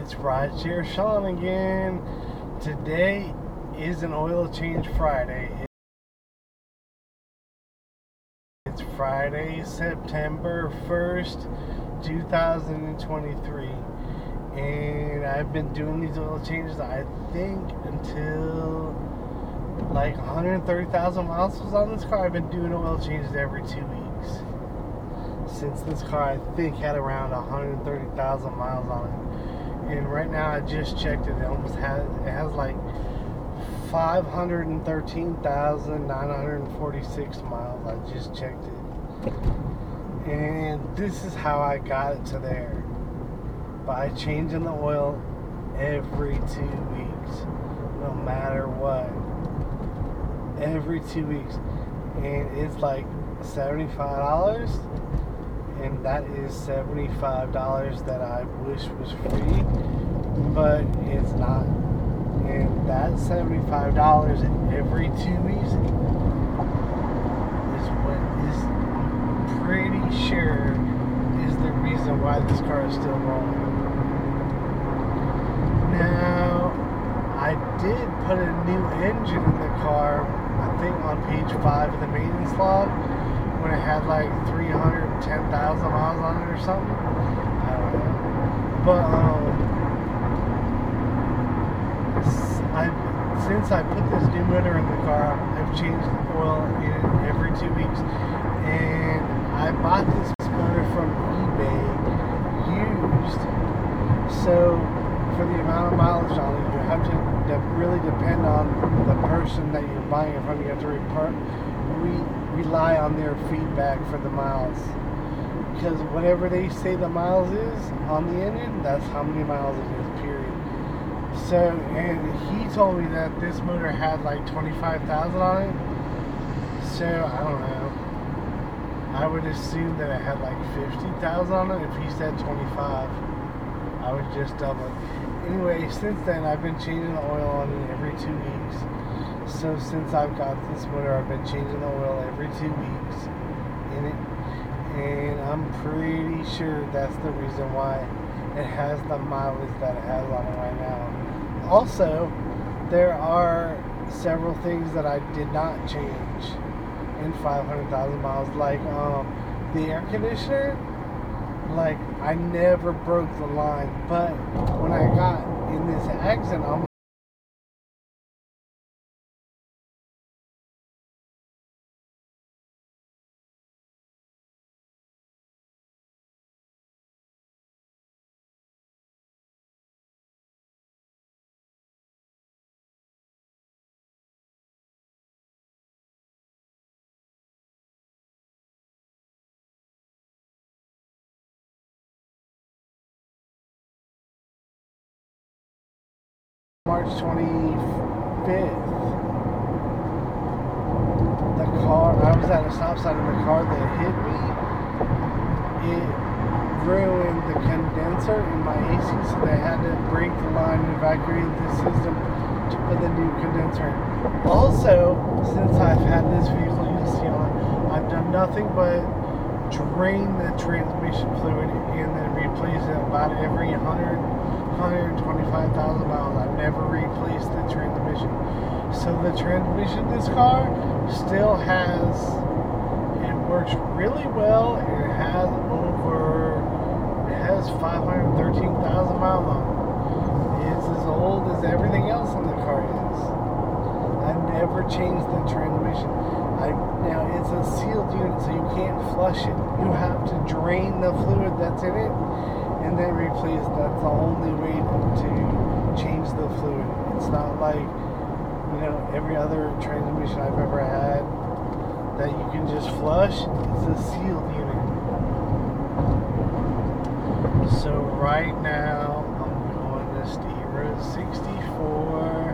It's Rideshare Sean again. Today is an oil change Friday. It's Friday, September 1st, 2023. And I've been doing these oil changes, I think, until like 130,000 miles was on this car. I've been doing oil changes every 2 weeks. Since this car, I think, had around 130,000 miles on it. And right now, I just checked it. It has like 513,946 miles. I just checked it. And this is how I got it to there. By changing the oil every 2 weeks. No matter what. Every 2 weeks. And it's like $75. And that is $75 that I wish was free, but it's not. And that $75 every 2 weeks is what is, I'm pretty sure, is the reason why this car is still rolling. Now, I did put a new engine in the car, I think on page 5 of the maintenance log, when it had like 310,000 miles on it or something. I don't know. But since I put this new motor in the car, I've changed the oil in it every 2 weeks. And I bought this motor from eBay used. So for the amount of mileage on it, you have to really depend on the person that you're buying it from. You have to rely on their feedback for the miles, because whatever they say the miles is on the engine, that's how many miles it is, period. So, and he told me that this motor had like 25,000 on it, so I don't know, I would assume that it had like 50,000 on it. If he said 25, I would just double it. Anyway, since then I've been changing the oil on it every 2 weeks. So since I've got this motor, I've been changing the oil every 2 weeks in it, and I'm pretty sure that's the reason why it has the mileage that it has on it right now. Also, there are several things that I did not change in 500,000 miles, like the air conditioner. Like, I never broke the line, but when I got in this accident, I'm March 25th. The car, I was at a stop sign, and the car that hit me, it ruined the condenser in my AC, so they had to break the line and evacuate the system to put the new condenser in. Also, since I've had this vehicle, you'll see on it, I've done nothing but drain the transmission fluid and then replace it about every 125,000 miles. I've never replaced the transmission. So the transmission in this car still has, it works really well, and it has 513,000 miles on it. It's as old as everything else in the car is. I've never changed the transmission. Now it's a sealed unit, so you can't flush it. You have to drain the fluid that's in it and then replace. That's the only way to change the fluid. It's not like, every other transmission I've ever had that you can just flush. It's a sealed unit. So right now I'm going to State Road 64,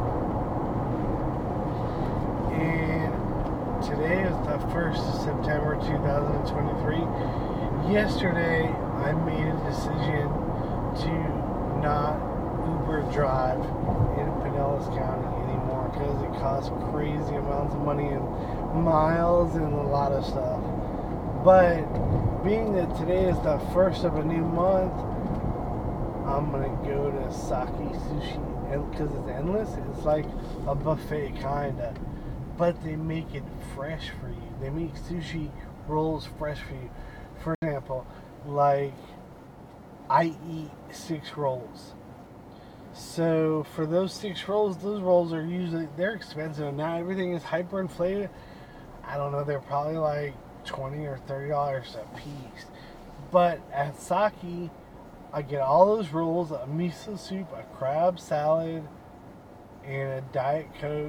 and today is the 1st of September 2023. Yesterday I made a decision to not Uber drive in Pinellas County anymore, because it costs crazy amounts of money and miles and a lot of stuff. But being that today is the 1st of a new month, I'm gonna go to Saki Sushi, and because it's endless, it's like a buffet kinda, but they make it fresh for you. They make sushi rolls fresh for you. For example, like I eat 6 rolls. So for those 6 rolls, those rolls are usually they're expensive. Now everything is hyperinflated. I don't know, they're probably like $20 or $30 a piece. But at Saki, I get all those rolls, a miso soup, a crab salad, and a Diet Coke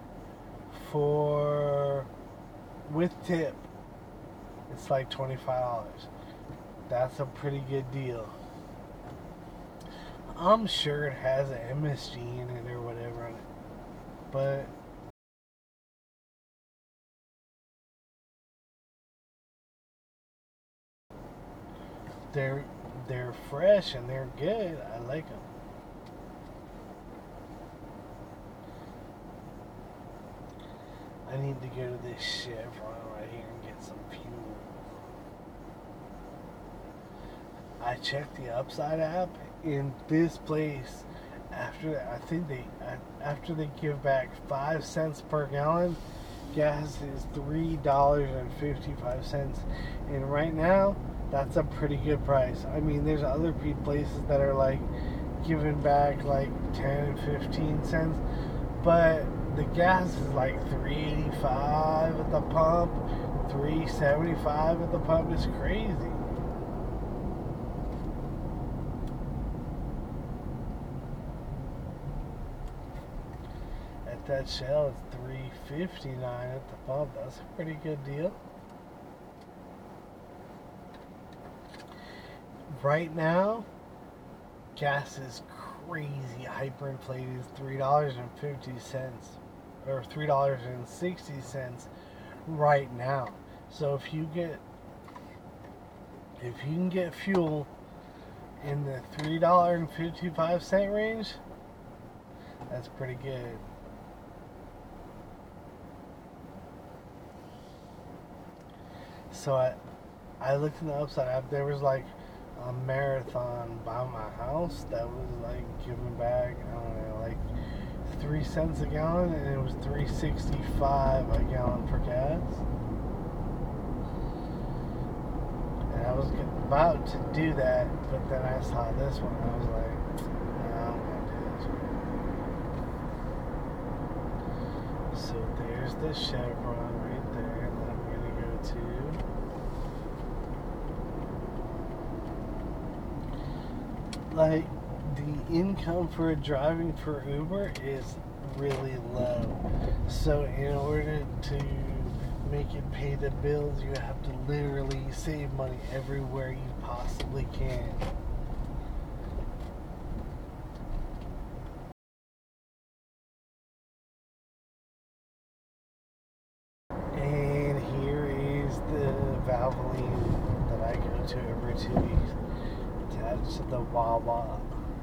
for with tip. It's like $25. That's a pretty good deal. I'm sure it has an MSG in it or whatever on it, but they're fresh and they're good. I like them. I need to go to this Chevron right here and get some fuel. I checked the Upside app in this place. After they give back 5 cents per gallon, gas is $3.55, and right now that's a pretty good price. I mean, there's other places that are like giving back like 10 and 15 cents, but the gas is like $3.85 at the pump, $3.75 at the pump. It's crazy. At that Shell, it's $3.59 at the pump. That's a pretty good deal. Right now, gas is crazy hyperinflated. It's $3.50 or $3.60 right now. So if you can get fuel in the $3.55 range, that's pretty good. So I looked in the Upside app. There was like a marathon by my house that was like giving back, I don't know, like 3 cents a gallon, and it was $3.65 a gallon for gas. And I was about to do that, but then I saw this one and I was like, nah, I'm gonna do this one. So there's the Chevron right there, and I'm gonna go to like the income for driving for Uber is really low. So in order to make it pay the bills, you have to literally save money everywhere you possibly can. And here is the Valvoline that I go to every 2 weeks, attached to the Wawa.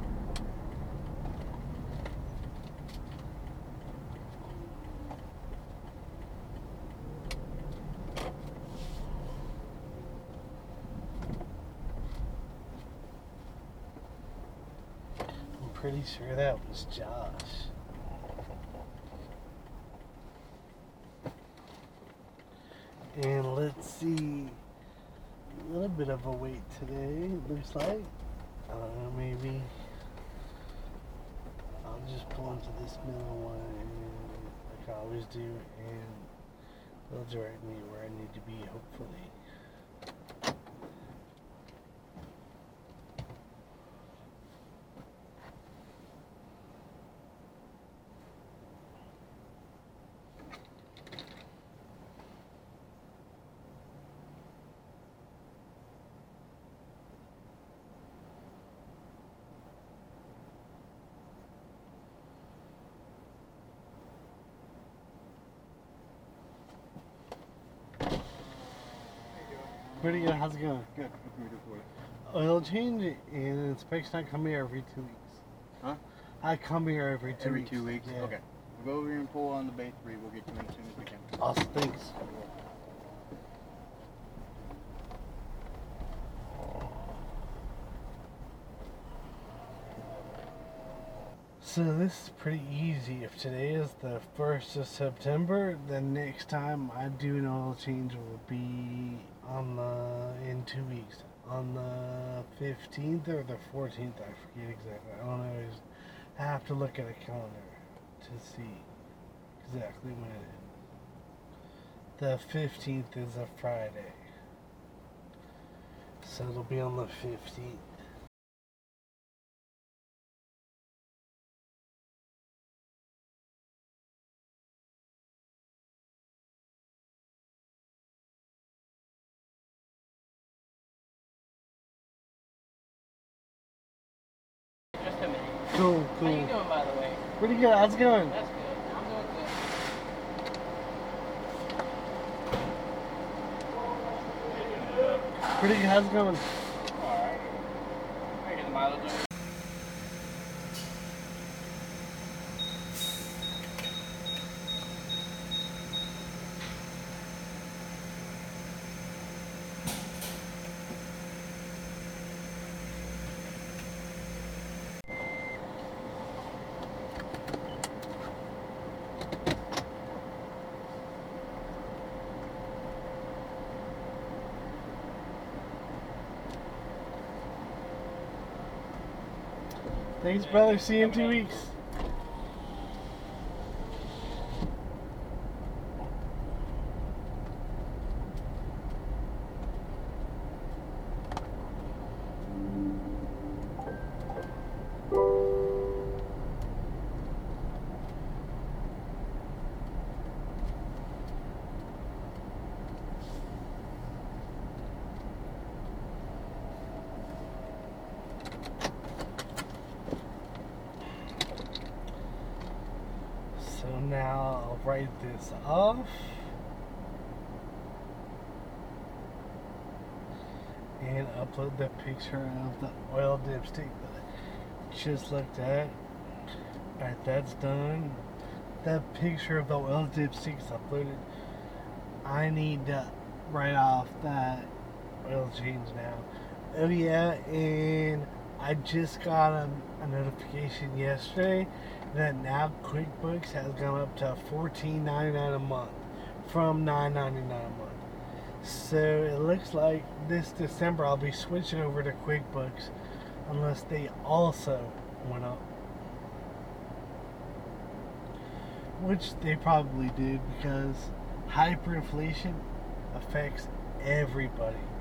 I'm pretty sure that was Josh. And let's see, a little bit of a wait today, it looks like. I don't know, maybe I'll just pull into this middle one like I always do, and they'll direct me where I need to be, hopefully. Pretty good. How's it going? Good. What can we do for you? Oil change and inspection. I come here every 2 weeks. Huh? I come here every 2 Every weeks. 2 weeks? Yeah. Okay. We'll go over here and pull on the bay 3. We'll get you in as soon as we can. Awesome. Thanks. So this is pretty easy. If today is the 1st of September, then next time I do an oil change will be in 2 weeks. On the 15th or the 14th, I forget exactly. I don't know. I have to look at a calendar to see exactly when it is. The 15th is a Friday. So it'll be on the 15th. Just a minute. Cool, How cool. you doing, by the way? Pretty good. How's it going? That's good. I'm doing good. Pretty good. How's it going? Alright. I get the mileage on it. Thanks, brother. See you in 2 weeks. So now I'll write this off. And upload the picture of the oil dipstick that I just looked at. Alright, that's done. That picture of the oil dipstick is uploaded. I need to write off that oil change now. Oh yeah, and I just got a notification yesterday that now QuickBooks has gone up to $14.99 a month from $9.99 a month. So it looks like this December I'll be switching over to QuickBooks unless they also went up. Which they probably did because hyperinflation affects everybody.